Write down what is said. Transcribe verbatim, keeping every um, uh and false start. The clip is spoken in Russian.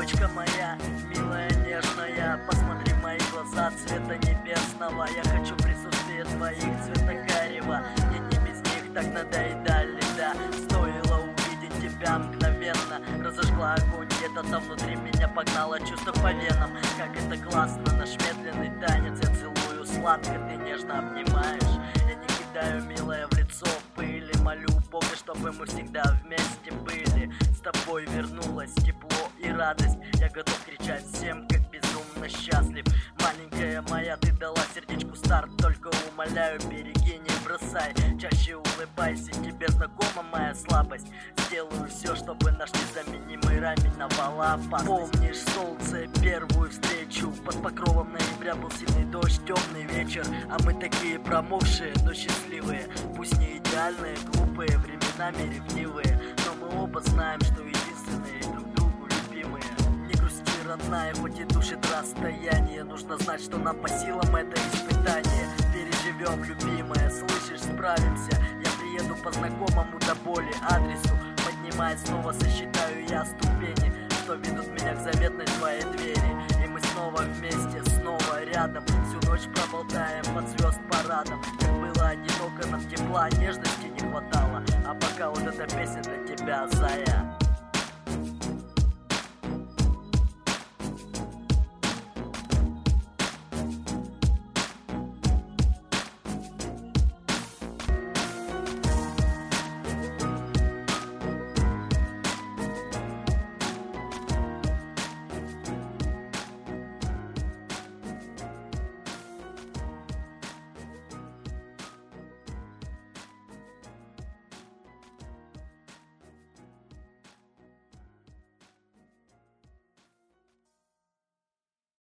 Девочка моя, милая, нежная, посмотри в мои глаза цвета небесного. Я хочу присутствие твоих цвета карего. Мне не без них так надоедали, да. Стоило увидеть тебя мгновенно, разожгла огонь где-то внутри меня, погнала чувство по венам. Как это классно, наш медленный танец. Я целую сладко, ты нежно обнимаешь. Я не кидаю, милая, в лицо пыли. Молю Бога, чтобы мы всегда вместе были. С тобой вернулось тепло и радость. Я готов кричать всем, как безумно счастлив. Маленькая моя, ты дала сердечку старт. Только умоляю, береги, не бросай. Чаще улыбайся, тебе знакома моя слабость. Сделаю все, чтобы наш незаменимый рай миновала опасность. Помнишь солнце, первую встречу? Под покровом ноября был сильный дождь, темный вечер. А мы такие промокшие, но счастливые. Пусть не идеальные, глупые, временами ревнивые, но мы оба знаем, что единственные друг другу любимые. Не грусти, родная, хоть и душит расстояние. Нужно знать, что нам по силам это испытание. Переживем, любимая, слышишь, справимся. Я приеду по знакомому до боли адресу. Поднимаясь, снова сосчитаю я ступени, что ведут меня к заветной твоей двери. И мы снова вместе, снова рядом. Всю ночь проболтаем под звезд парадом. Как было одиноко, нам тепла, нежности не хватало. А пока вот эта песня для тебя, зая.